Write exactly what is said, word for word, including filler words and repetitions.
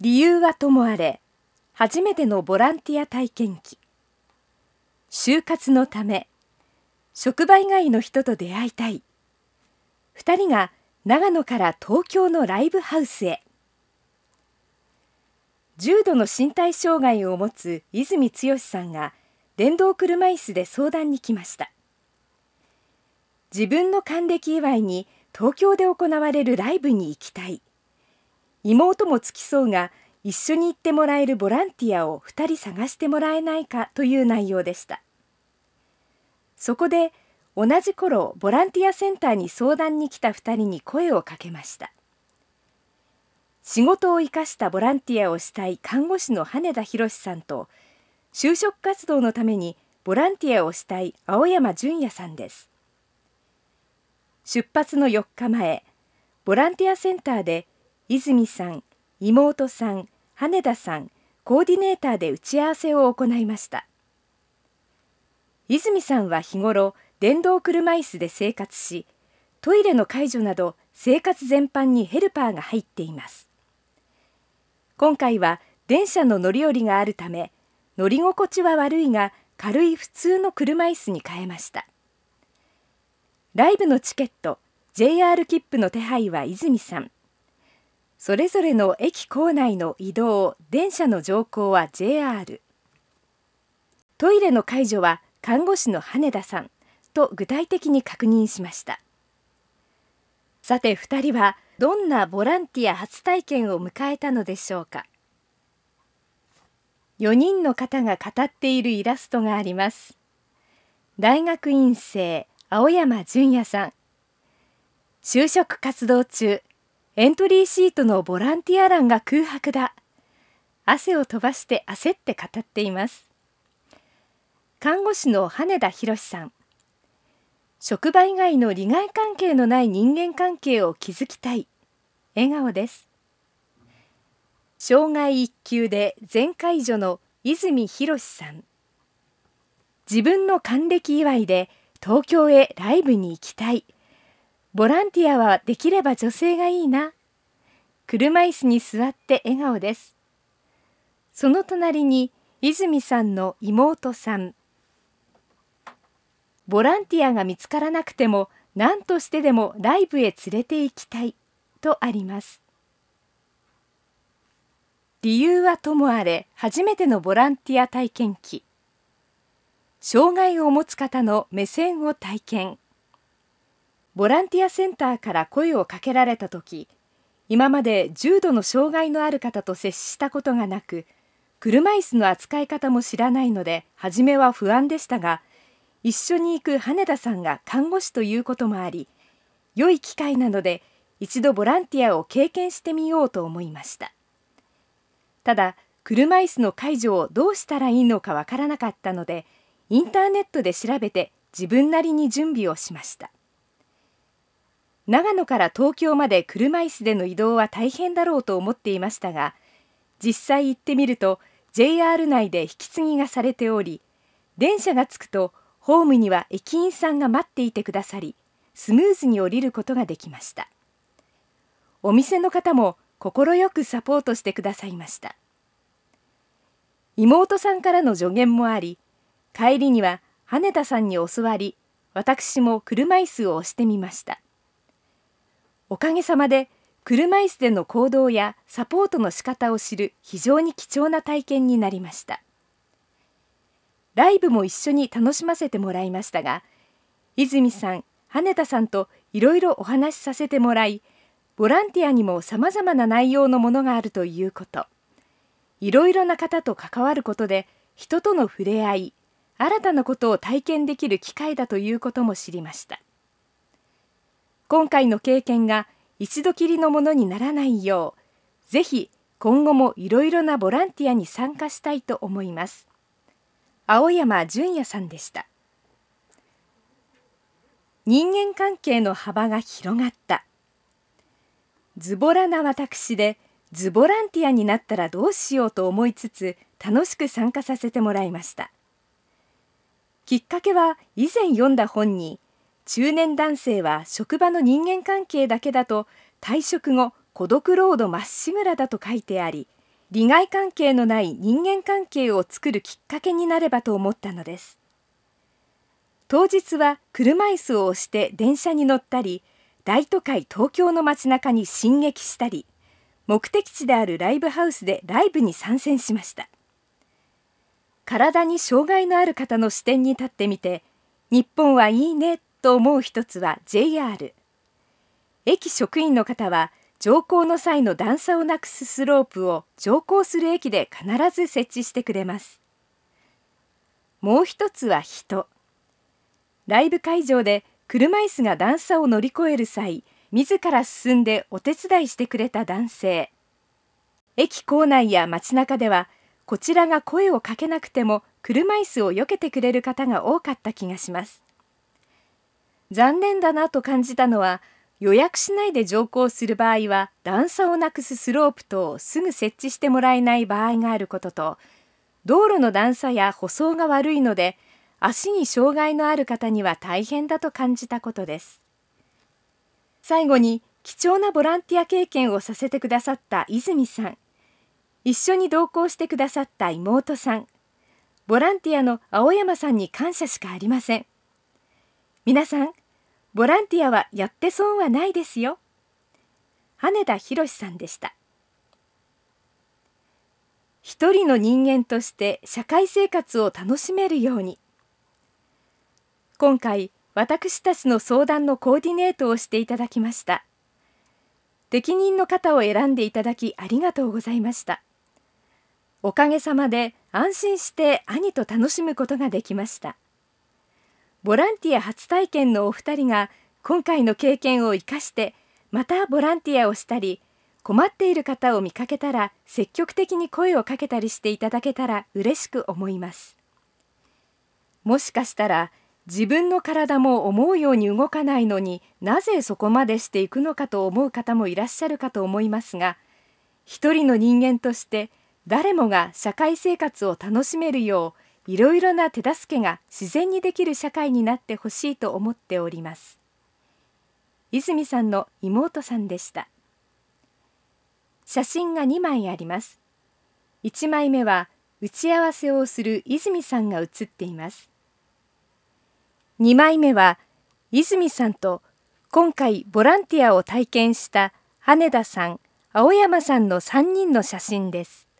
理由はともあれ、初めてのボランティア体験記。就活のため、職場以外の人と出会いたい。二人が長野から東京のライブハウスへ。重度の身体障害を持つ泉剛さんが電動車椅子で相談に来ました。自分の還暦祝いに東京で行われるライブに行きたい。妹も付き添うが一緒に行ってもらえるボランティアをふたり探してもらえないかという内容でした。そこで同じ頃ボランティアセンターに相談に来たふたりに声をかけました。仕事を生かしたボランティアをしたい看護師の羽田博さんと就職活動のためにボランティアをしたい青山純也さんです。出発のよっかまえ、ボランティアセンターで泉さん、妹さん、羽田さん、コーディネーターで打ち合わせを行いました。泉さんは日頃電動車椅子で生活し、トイレの介助など生活全般にヘルパーが入っています。今回は電車の乗り降りがあるため、乗り心地は悪いが軽い普通の車椅子に変えました。ライブのチケット、ジェイアール 切符の手配は泉さん。それぞれの駅構内の移動、電車の乗降は ジェイアール。トイレの介助は看護師の羽田さんと具体的に確認しました。さてふたりはどんなボランティア初体験を迎えたのでしょうか。よにんの方が語っているイラストがあります。大学院生青山純也さん。就職活動中、エントリーシートのボランティア欄が空白だ。汗を飛ばして焦って語っています。看護師の羽田博さん。職場以外の利害関係のない人間関係を築きたい。笑顔です。障害一級で全介助の泉博さん。自分の還暦祝いで東京へライブに行きたい。ボランティアはできれば女性がいいな。車椅子に座って笑顔です。その隣に泉さんの妹さん。ボランティアが見つからなくても何としてでもライブへ連れて行きたいとあります。理由はともあれ初めてのボランティア体験記。障害を持つ方の目線を体験。ボランティアセンターから声をかけられたとき、今まで重度の障害のある方と接したことがなく、車椅子の扱い方も知らないので、初めは不安でしたが、一緒に行く羽田さんが看護師ということもあり、良い機会なので、一度ボランティアを経験してみようと思いました。ただ、車椅子の介助をどうしたらいいのかわからなかったので、インターネットで調べて自分なりに準備をしました。長野から東京まで車椅子での移動は大変だろうと思っていましたが、実際行ってみると ジェイアール 内で引き継ぎがされており、電車が着くとホームには駅員さんが待っていてくださり、スムーズに降りることができました。お店の方も快くサポートしてくださいました。妹さんからの助言もあり、帰りには羽田さんに教わり、私も車椅子を押してみました。おかげさまで車椅子での行動やサポートの仕方を知る非常に貴重な体験になりました。ライブも一緒に楽しませてもらいましたが、泉さん、羽田さんといろいろお話しさせてもらい、ボランティアにもさまざまな内容のものがあるということ、いろいろな方と関わることで人との触れ合い、新たなことを体験できる機会だということも知りました。今回の経験が一度きりのものにならないよう、ぜひ今後もいろいろなボランティアに参加したいと思います。青山純也さんでした。人間関係の幅が広がった。ズボラな私でズボランティアになったらどうしようと思いつつ楽しく参加させてもらいました。きっかけは以前読んだ本に、中年男性は職場の人間関係だけだと退職後孤独ロードまっしぐらだと書いてあり、 利害関係のない人間関係を作るきっかけになればと思ったのです。当日は車椅子を押して電車に乗ったり、大都会東京の街中に進撃したり、目的地であるライブハウスでライブに参戦しました。体に障害のある方の視点に立ってみて、日本はいいねと思う一つは ジェイアール。駅職員の方は乗降の際の段差をなくすスロープを乗降する駅で必ず設置してくれます。もう一つは人。ライブ会場で車椅子が段差を乗り越える際、自ら進んでお手伝いしてくれた男性。駅構内や街中では、こちらが声をかけなくても車椅子を避けてくれる方が多かった気がします。残念だなと感じたのは、予約しないで乗降する場合は段差をなくすスロープ等をすぐ設置してもらえない場合があることと、道路の段差や舗装が悪いので足に障害のある方には大変だと感じたことです。最後に貴重なボランティア経験をさせてくださった泉さん、一緒に同行してくださった妹さん、ボランティアの青山さんに感謝しかありません。皆さん、ボランティアはやって損はないですよ。羽田博さんでした。一人の人間として社会生活を楽しめるように。今回、私たちの相談のコーディネートをしていただきました。適任の方を選んでいただきありがとうございました。おかげさまで安心して兄と楽しむことができました。ボランティア初体験のお二人が今回の経験を生かしてまたボランティアをしたり、困っている方を見かけたら積極的に声をかけたりしていただけたら嬉しく思います。もしかしたら自分の体も思うように動かないのになぜそこまでしていくのかと思う方もいらっしゃるかと思いますが、一人の人間として誰もが社会生活を楽しめるよういろいろな手助けが自然にできる社会になってほしいと思っております。泉さんの妹さんでした。写真がにまいあります。いちまいめは打ち合わせをする泉さんが写っています。にまいめは泉さんと今回ボランティアを体験した羽田さん、青山さんのさんにんの写真です。